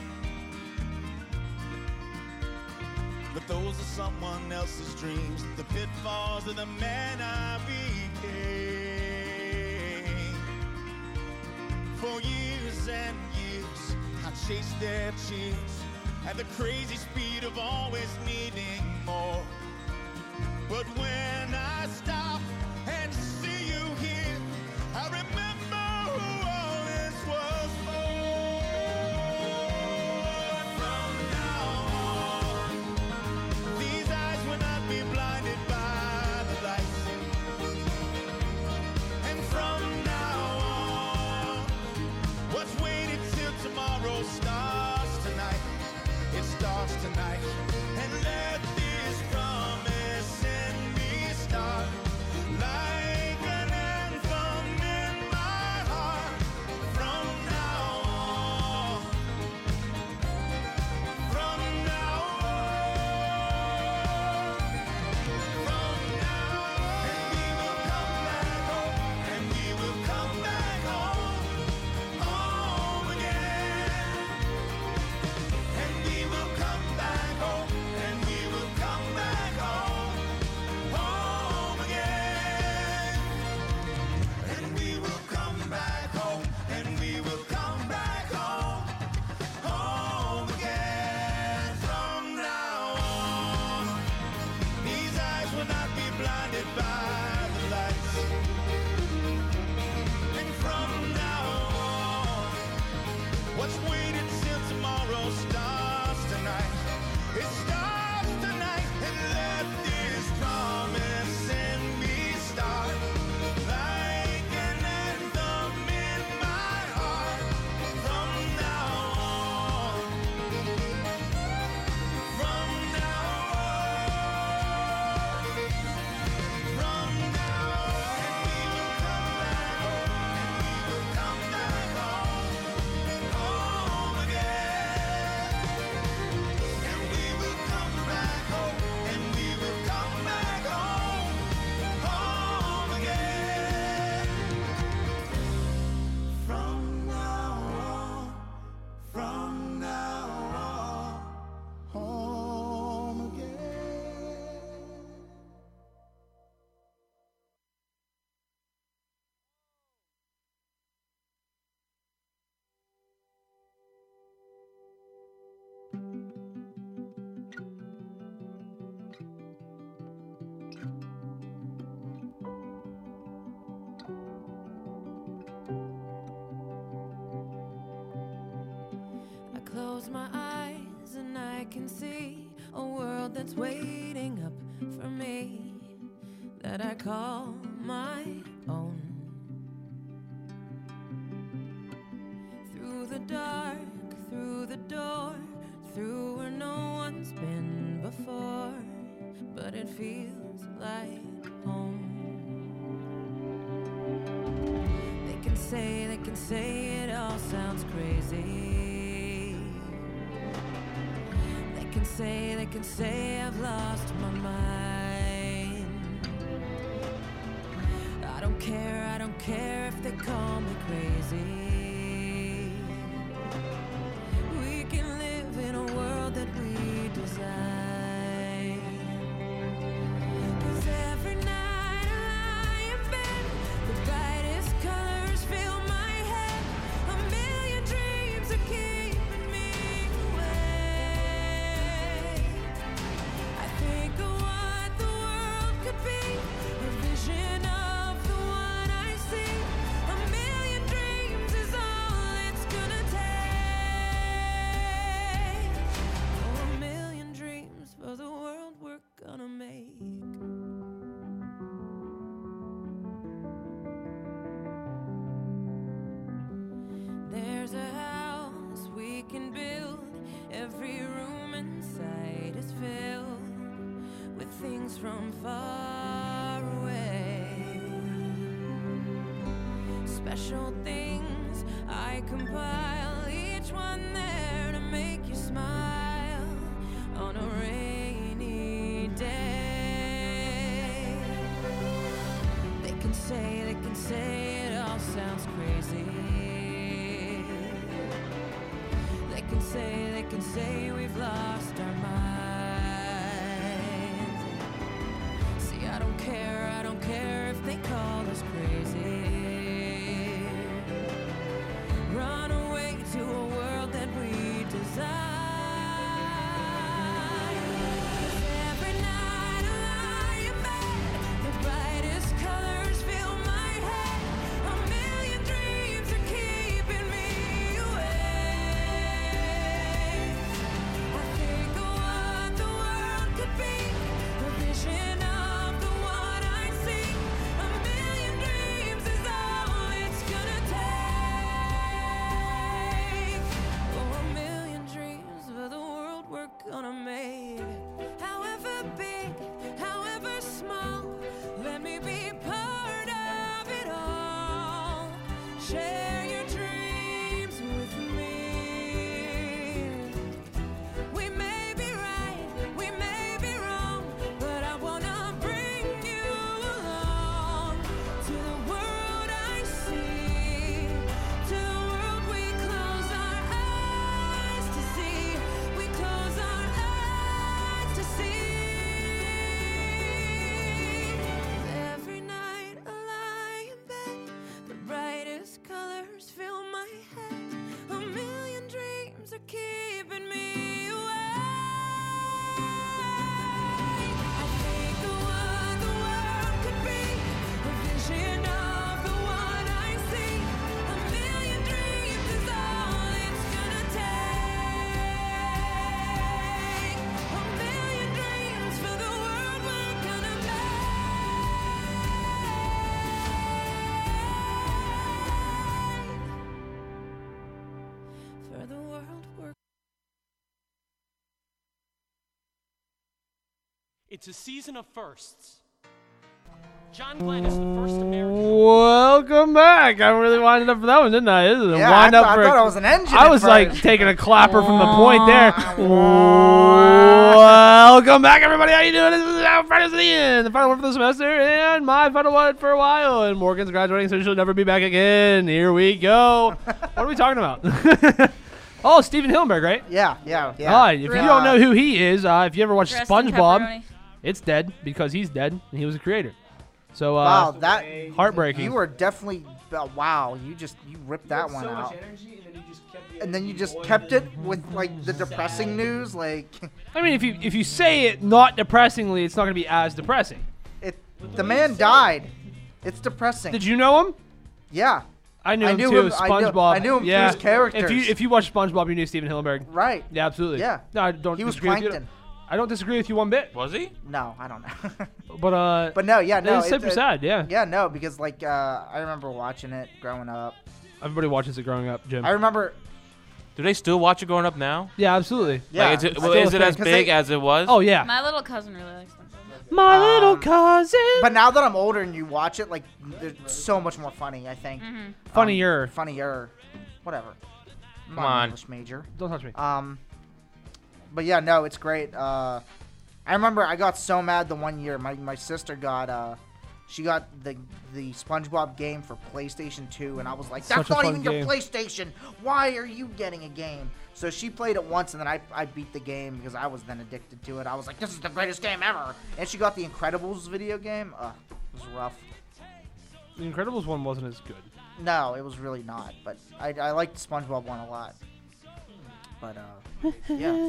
but those are someone else's dreams. The pitfalls of the man I became. For years and years I chased their cheers at the crazy speed of always needing more. But when I stop and see you here, I remember who all this was for. From now on, these eyes will not be blinded by the lights. And from now on, what's waited till tomorrow starts tonight. It starts tonight. And let this promise in me start like an anthem in my heart. From now on, from now on, from now on. And we will come back home, home again. And we will come back home. I close my eyes and I can see a world that's waiting up for me, that I call my own. Through the dark, through the door, through where no one's been before, but it feels like home. They can say it all sounds crazy. They can say I've lost my mind. I don't care if they call me crazy. We can live in a world that we design. 'Cause every night I lie in bed, the brightest colors fill my head. A million dreams are keeping me awake. I think of what the world could be, a vision of the one I see. A million dreams is all it's gonna take. Oh, a million dreams for the world we're gonna make. There's a house we can build. Every room inside is filled with things from far away. Special things I compile, each one there to make you smile on a rainy day. They can say it all sounds crazy. They can say we've lost our minds. See, I don't care if they call us crazy. Run away to a world that we design. 'Cause every night I lie in bed, the brightest colors fill my head. A million dreams are keeping me awake. I think of what the world could be, a vision of the one I see. A million dreams is all it's gonna take. Oh, a million dreams for the world we're gonna make. However big, however small, let me be part of it all. Share your dreams with me. We may be right, we may be wrong, but I wanna bring you along to the world I see, to the world we close our eyes to see. We close our eyes to see. Every night I lie in bed, the brightest colors fill my head. A million dreams are keeping me awake. I think of what the world could be, a vision of the one I see. A million dreams is all it's gonna take. A million dreams for the world we're gonna make. For the world we're It's a season of firsts. John Glenn is the first American. Welcome back. I really winded up for that one, didn't I? This is a Yeah, wind I up for thought I was an engine. I at was like first. taking a clapper from the point there. Welcome back, everybody. How you doing? This is our final to the end, the final one for the semester, and my final one for a while. And Morgan's graduating, so she'll never be back again. Here we go. What are we talking about? Oh, Steven Hillenberg, right? Yeah. Ah, if you don't know who he is, if you ever watched Dressed in SpongeBob, pepperoni. it's dead because he's dead and he was a creator. So Wow, that heartbreaking. you were definitely wow. You ripped that one so out. much energy, and then you and then you just kept it with like the depressing news. Like, I mean, if you say it not depressingly, it's not gonna be as depressing. the man died. It's depressing. Did you know him? Yeah. I knew him knew too. him- I knew- SpongeBob. I knew him through yeah. his characters. If you watch SpongeBob, you knew Steven Hillenberg. Right. Yeah, absolutely. Yeah. No, I don't. He was disagree with you. Plankton. I don't disagree with you one bit. Was he? No, I don't know. But no, yeah, no. it's super sad. Yeah. Yeah, no, because like I remember watching it growing up. Everybody watches it growing up, Jim. I remember. Do they still watch it growing up now? Yeah, absolutely. Yeah. Like, is it, it's well, still is a it thing, as 'cause big they- as it was? Oh yeah. My little cousin really likes them. My little cousin. But now that I'm older and you watch it, like, they're so much more funny. I think. Funnier. Funnier. Whatever. I'm Come not an on. English major. Don't touch me. But yeah, no, it's great. I remember I got so mad the one year my sister got she got the SpongeBob game for PlayStation 2, and I was like, that's Such a not fun even game. your PlayStation. Why are you getting a game? So she played it once, and then I beat the game because I was then addicted to it. I was like, this is the greatest game ever. And she got the Incredibles video game. It was rough. The Incredibles one wasn't as good. No, it was really not. But I liked the SpongeBob one a lot. But yeah.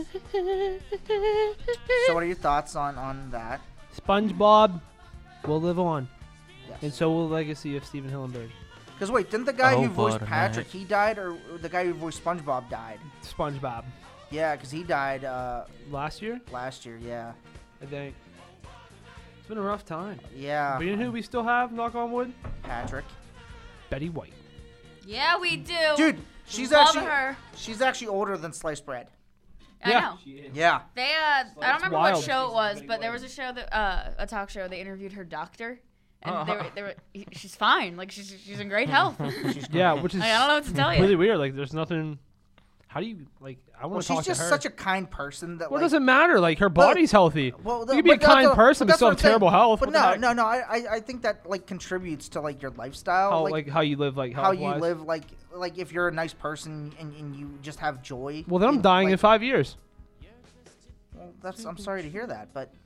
So what are your thoughts on that? SpongeBob will live on, Yes. and so will the legacy of Steven Hillenberg. Because wait, didn't the guy who Oh, voiced but Patrick, he died, or the guy who voiced SpongeBob died? SpongeBob. Yeah, because he died Last year, last year. Yeah, I think. It's been a rough time. yeah. But you know who we still have, knock on wood? Patrick, Betty White. Yeah, we do. dude, she's Love actually her. she's actually older than sliced bread. I Yeah. know. Yeah, They I don't remember wild. what show it was, but there was a show that a talk show. They interviewed her doctor, and she's fine. Like she's in great health. Yeah, which is I don't know what to tell you. really weird. Like, there's nothing. How do you like? I well, want to talk she's to just her. such a kind person that. What like, does it matter? Like, her body's healthy. Well, you can be a kind person but still have terrible health. But What the heck? no. I think that like contributes to like your lifestyle. How like how you live, like how you health-wise. live, like if you're a nice person and you just have joy. Well, then I'm dying in 5 years. Well, I'm sorry to hear that, but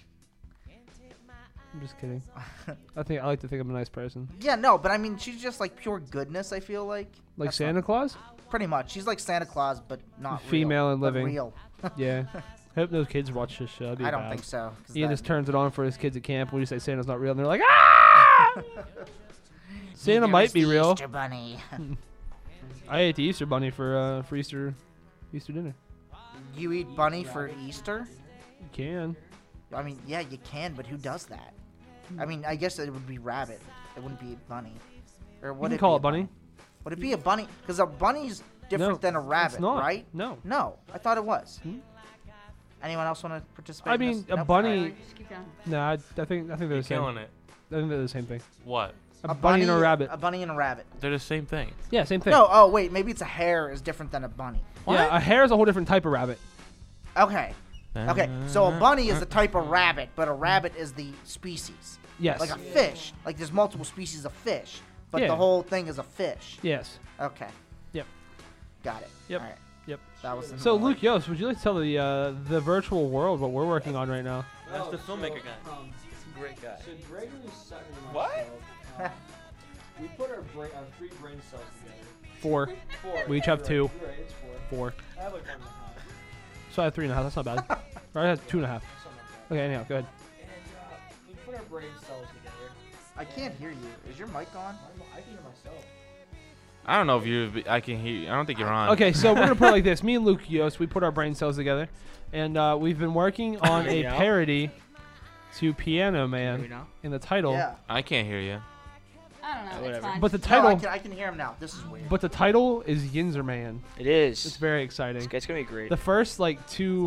I'm just kidding. I like to think I'm a nice person. yeah, no, but I mean, she's just like pure goodness. I feel like Like That's Santa Claus? pretty much. She's like Santa Claus, but not Female real, and but living. real. Yeah. Hope those kids watch this show. That'd be I don't bad. think so. 'cause Ian that- just turns it on for his kids at camp when you say Santa's not real, and they're like, ah! Santa Neither might is be the real. Easter Bunny. I ate the Easter bunny for Easter dinner. You eat bunny for Easter? You can. I mean, yeah, you can, but who does that? I mean, I guess it would be rabbit. It wouldn't be bunny. Or You would can it call be it bunny. Would it be a bunny? Because a bunny's different No, than a rabbit, it's not. right? No. No, I thought it was. Hmm? Anyone else want to participate? I in mean, this? a Nope. bunny. Alright. Just keep going. Nah, I think they're You're the same. killing it. I think they're the same thing. What? A bunny and a rabbit. A bunny and a rabbit. They're the same thing. Yeah, same thing. No, oh wait, maybe it's a hare is different than a bunny. Yeah, a hare is a whole different type of rabbit. Okay. Okay, so a bunny is a type of rabbit, but a rabbit is the species. Yes. Like a fish. Like there's multiple species of fish, but Yeah. the whole thing is a fish. Yes. Okay. Yep. Got it. Yep. All right. Yep. That was So, Luke Yost, would you like to tell the virtual world what we're working on right now? That's the filmmaker guy. He's a great guy. So Gregory Sutton and What? myself, we put our 3 brain cells together. 4. 4. We each have You're 2. Right, you're right, it's 4. 4. I have like 1.5. So I have 3.5. That's not bad. Or I have 2.5. Something like that. Okay, anyhow, go ahead. And we put our brain cells together. I can't hear you. Is your mic on? I can hear myself. I don't know if you. I can hear you. I don't think you're on. Okay, so we're gonna put it like this. Me and Luke Yost, we put our brain cells together, and we've been working on a Yeah. parody to Piano Man in the title. Yeah. I can't hear you. I don't know. It's Whatever. fine. But the No, title, I can hear him now. This is weird. but the title is Yinzer Man. It is. It's very exciting. It's gonna be great. The first like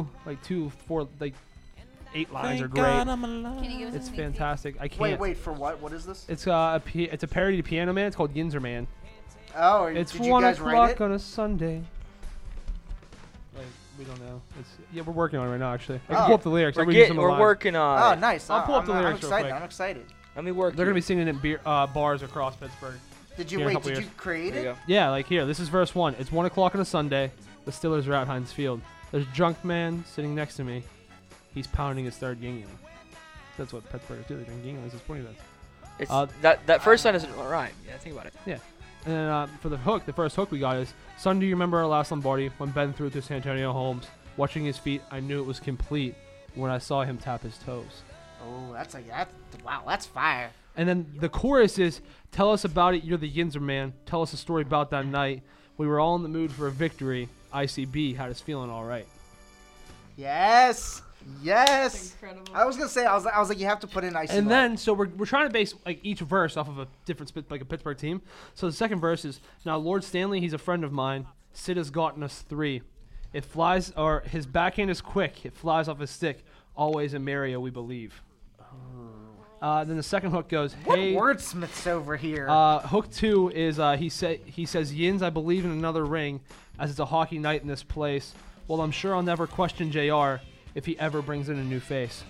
8 lines are great. Can you give us a It's sneak peek? fantastic. I can't. Wait, for what? What is this? It's it's a parody to Piano Man. It's called Yinzer Man. Oh, It's did you 1 guys write o'clock it? on a Sunday. Like, we don't know. Yeah, we're working on it right now. Actually, I can Oh. pull up the lyrics. I'll We're, read you some of the we're lines. working on. Oh, nice. I'll pull up the I'm lyrics real excited. quick. I'm excited. Let me work. They're gonna be singing in bars across Pittsburgh. Did Here you in a wait? couple Did you years. create There you it? go. Yeah, like here. This is verse 1. It's 1 o'clock on a Sunday. The Steelers are out Heinz Field. There's a drunk man sitting next to me. He's pounding his third Yingling. That's what Pittsburghers do. They drink Yinglings as sporting events. It's, Uh, that first line doesn't rhyme. Yeah, think about it. And then for the hook, the first hook we got is, "Son, do you remember our last Lombardi when Ben threw it to Santonio Holmes? Watching his feet, I knew it was complete when I saw him tap his toes." Oh, wow, that's fire. And then the chorus is, "Tell us about it, you're the Yinzer man. Tell us a story about that night. We were all in the mood for a victory. ICB had us feeling all right." Yes. Yes. Incredible. I was gonna say, I was like, you have to put in ice. And then, so we're trying to base like each verse off of a different like a Pittsburgh team. So the second verse is, "Now Lord Stanley, he's a friend of mine. Sid has gotten us 3. It flies, or his backhand is quick. It flies off his stick. Always in Mario, we believe." Then the second hook goes, what "Hey." wordsmiths over here? Hook 2 is he says, "Yins, I believe in another ring, as it's a hockey night in this place. Well, I'm sure I'll never question JR if he ever brings in a new face."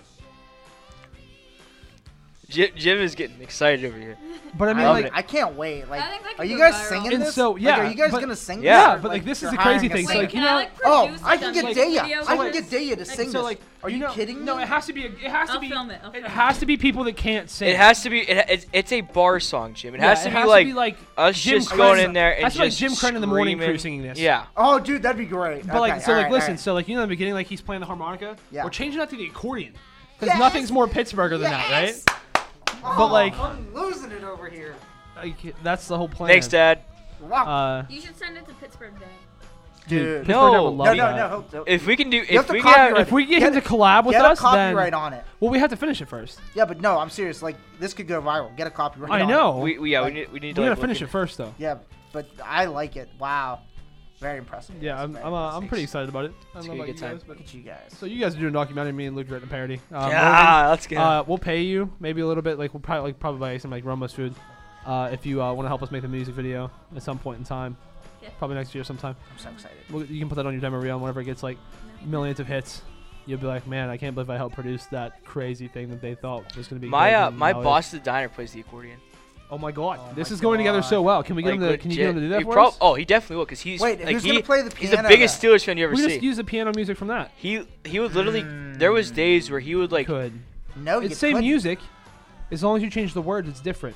Jim is getting excited over here. But I mean, love like, it. I can't wait. Like, I think that could are you go guys viral. singing And this? so, yeah, Like, are you guys but- gonna sing? Yeah, this? but like this is you're the crazy hiring a thing. So singer? like, you Can I, know, like, Oh, produce, I can like, get a music Daya. video I for can get this? Daya to sing so this. like, Are you know, kidding me? No, it has to be. It has to I'll be. film it. It has to be people that can't sing. It has to be. It's a bar song, Jim. It Yeah, has to be like us Jim just Crenn. going in there and That's just like Jim Crenn in the morning crew screaming. singing this. Yeah. Oh, dude, that'd be great. But like, Okay, so like, alright, listen. alright. So like, you know, in the beginning, like he's playing the harmonica. Yeah. We're changing that to the accordion, because Yes! nothing's more Pittsburgher than that, Yes! right? But like, I'm losing it over here. that's the whole plan. Thanks, Dad. Wow, You should send it to Pittsburgh Dad. dude. Pittsburgh No, Dad would love No, that. no. If we can do, You have if to we can have, copyright If we get him to Get collab with Get us, a copyright then on it. well, we have to finish it first. Yeah, but no, I'm serious. Like, this could go viral. Get a copyright. I on know. It. we Like, need We to gotta like, look finish at- it first, though. Yeah, but I like it. Wow, very impressive. Yeah, guys. I'm Very I'm impressive. pretty excited about it. I It's don't know gonna about be a you good guys, Look at you guys. but so you guys are doing a documentary, me and Luke writing a parody. Yeah, let's go. Morgan, we'll pay you maybe a little bit. Like we'll probably buy you some like Romo's food, if you want to help us make the music video at some point in time. Yeah. Probably next year sometime. I'm so excited. You can put that on your demo reel, and whenever it gets like millions of hits, you'll be like, man, I can't believe I helped produce that crazy thing that they thought was gonna be. my great, and my now it boss at the diner plays the accordion. is. Oh my god, Oh this my is going together so God. well. Can we get him to? Like, Can you get him to do that he for us? Oh, he definitely will, cause he's Wait, like who's gonna play the he's the piano biggest then? Steelers fan you ever We see. just use the piano music from that. He would literally. There was days where he would like. Could. No, you It's same couldn't. music, as long as you change the words, it's different.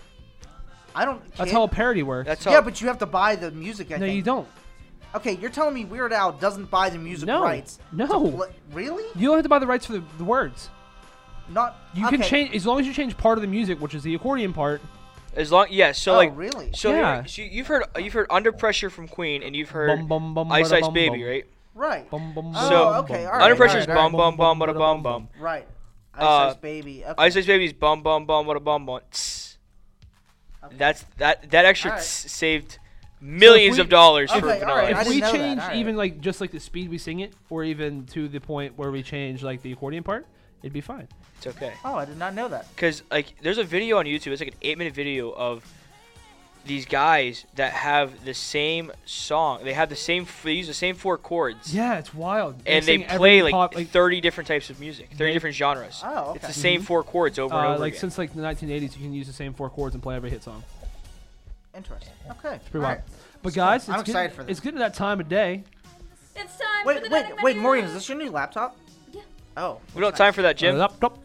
I don't. That's care. how a parody works. That's Yeah, all. but you have to buy the music. I no, think. you don't. Okay, you're telling me Weird Al doesn't buy the music No. rights? No. to really? You don't have to buy the rights for the words. Not. You okay. can change as long as you change part of the music, which is the accordion part. As long, yeah. So Oh, like, really? so Yeah. you've heard Under Pressure from Queen, and you've heard Bum, bum, bum, Ice bada, Ice bum, Baby, bum. right? Right. Bum, bum, Oh, So, okay, all right, Under Pressure is all right, bum bum bum bada bum bum. Right. Ice Uh, Ice Baby. Okay. Ice Ice Baby's bum bum bum bada bum bum. Tss. Okay. That extra Alright. saved millions we- of dollars for Okay, Vanilla alright, I If Ice. we didn't know that, change alright. even like just like the speed we sing it, or even to the point where we change like the accordion part, it'd be fine. It's okay. Oh, I did not know that. Cause like there's a video on YouTube. It's like an 8-minute video of these guys that have the same song. They have the same. They use the same 4 chords. Yeah, it's wild. And they sing every play like pop, 30 different types of music, 30 They- different genres. Oh, okay. It's the same 4 chords over and over like again. since like the 1980s, you can use the same 4 chords and play every hit song. Interesting. Okay. It's pretty all wild. right. But It's guys, cool. I'm it's excited getting, for this. it's getting to that time of day. It's time Wait, for the wait, dining wait, menu. Morgan, is this your new laptop? Yeah. Oh. We don't have time for that, Jim. Laptop.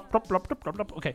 Okay,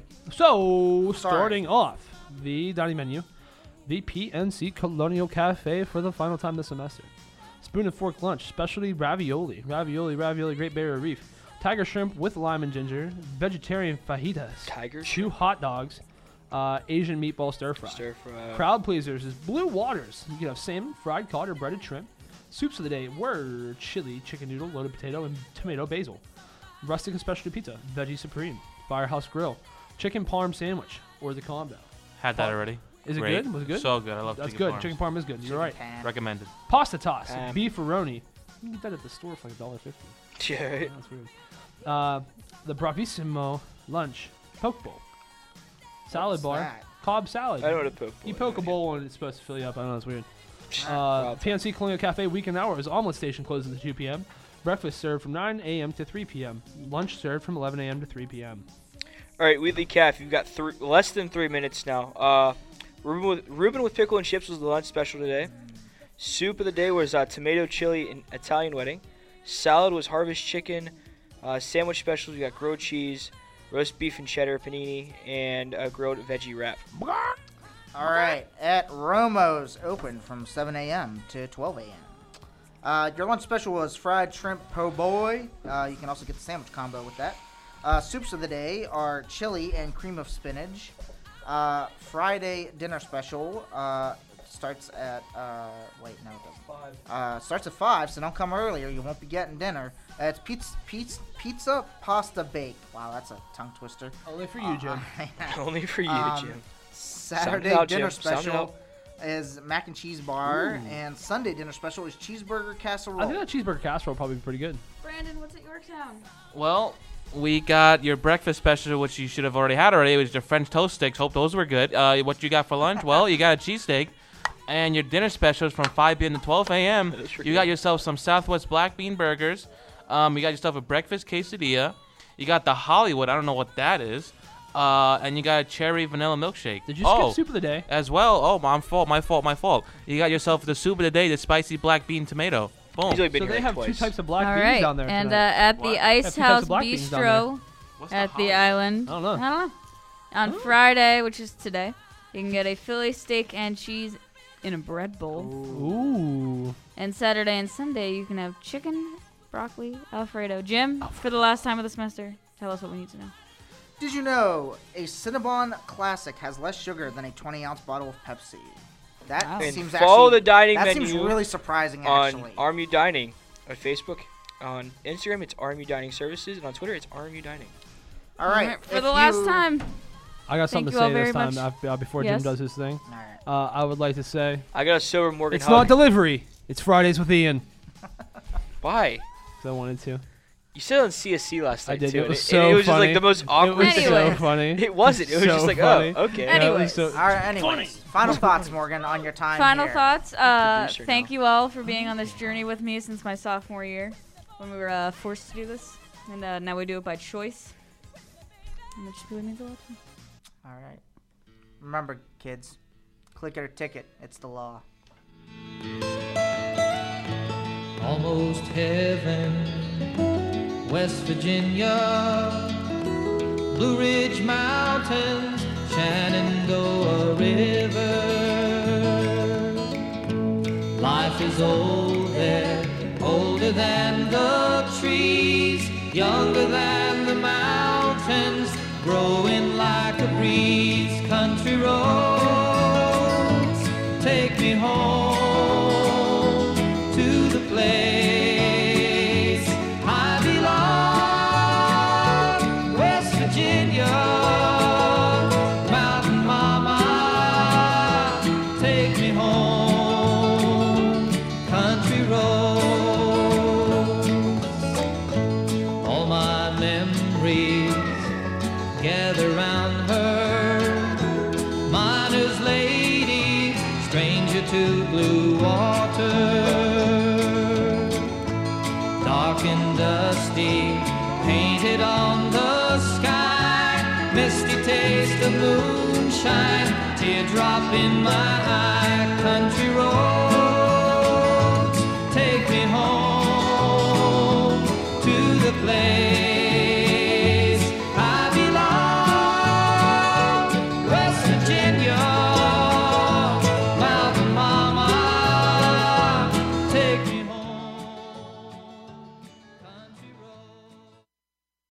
so starting off the dining menu, the PNC Colonial Cafe for the final time this semester. Spoon and fork lunch, specialty ravioli, Great Barrier Reef, tiger shrimp with lime and ginger, vegetarian fajitas, Tiger 2 shrimp? hot dogs, Asian meatball stir fry. Stir fry. Crowd pleasers is Blue Waters. You can have salmon, fried cod, or breaded shrimp. Soups of the day were chili, chicken noodle, loaded potato, and tomato basil. Rustic and specialty pizza, veggie supreme, Firehouse Grill, chicken parm sandwich, or the combo. Had that already. Is it Great. good? Was it good? So good. I love That's chicken good. parms. Chicken parm is good. You're right. Pan. Recommended. Pasta toss, Ham. beefaroni. You can get that at the store for like $1.50. Yeah, right. That's weird. The Bravissimo lunch, poke bowl, salad What's bar, that? Cobb salad. I know what a poke. You poke a bowl and it's supposed to fill you up. I don't know. It's weird. Wow. PNC Colonial Cafe weekend hours. Omelet station closes at 2 p.m. Breakfast served from 9 a.m. to 3 p.m. Lunch served from 11 a.m. to 3 p.m. All right, Wheatley Calf, you've got less than 3 minutes now. Reuben with pickle and chips was the lunch special today. Soup of the day was tomato chili and Italian wedding. Salad was harvest chicken. Sandwich specials, we got grilled cheese, roast beef and cheddar panini, and a grilled veggie wrap. All right, at Romo's, open from 7 a.m. to 12 a.m. Your lunch special was fried shrimp po' boy. You can also get the sandwich combo with that. Soups of the day are chili and cream of spinach. Friday dinner special starts at wait, no, it doesn't. 5. Starts at 5, so don't come earlier. You won't be getting dinner. It's pizza pasta baked. Wow, that's a tongue twister. Only for you, Jim. Only for you, Jim. Saturday Sound it out, dinner Jim. Sound it special out. is mac and cheese bar, and Sunday dinner special is cheeseburger casserole. I think that cheeseburger casserole will probably be pretty good. Brandon, what's at Yorktown? Well, we got your breakfast special, which you should have already had already. It was your French toast sticks. Hope those were good. What you got for lunch? Well, you got a cheesesteak. And your dinner specials from 5 p.m. to 12 a.m. You got yourself some Southwest black bean burgers. You got yourself a breakfast quesadilla. You got the Hollywood. I don't know what that is. And you got a cherry vanilla milkshake. Did you skip soup of the day? As well. Oh, my fault. You got yourself the soup of the day, the spicy black bean tomato. Boom. He's only been So here they have twice. two types of black All beans right, down there and tonight. at What? the Have Ice two types House of black beans down Bistro What's at the Hollywood? island. I don't know. I don't know. On Friday, which is today, you can get a Philly steak and cheese in a bread bowl. Ooh. And Saturday and Sunday, you can have chicken, broccoli, Alfredo. Jim, for the last time of the semester, tell us what we need to know. Did you know a Cinnabon Classic has less sugar than a 20-ounce bottle of Pepsi? That Wow. And seems follow actually, the dining that menu seems really surprising, on actually. RMU Dining on Facebook. On Instagram, it's RMU Dining Services, and on Twitter, it's RMU Dining. All right, For if the last you- time. I got Thank something you to all say this very time much. before Yes. Jim does his thing. All right. I would like to say I got a silver Morgan it's hug. not delivery. It's Fridays with Ian. Why? 'Cause I wanted to. You said it on CSC last night, I did. too. It and was and so it was just funny. like the most It awkward was thing. so Anyways. funny. It wasn't. It was So just like, funny. oh, okay. Yeah, it was Anyways. so- All right, anyways. Final thoughts, Morgan, on your time Final here. thoughts. Producer Thank now. you all for being on this journey with me since my sophomore year when we were forced to do this. And now we do it by choice. And it just really means a lot to me. All right. Remember, kids, click it or ticket. It's the law. Almost heaven, West Virginia, Blue Ridge Mountains, Shenandoah River. Life is old there, older than the trees, younger than the mountains, growing like a breeze. Country roads, take me home to the place I belong. West Virginia, Mountain Mama, take me home. Country roads, all my memories gather round her. Miner's lady, stranger to blue water. Dark and dusty, painted on the sky. Misty taste of moonshine, teardrop in my eye. Country roads, take me home to the place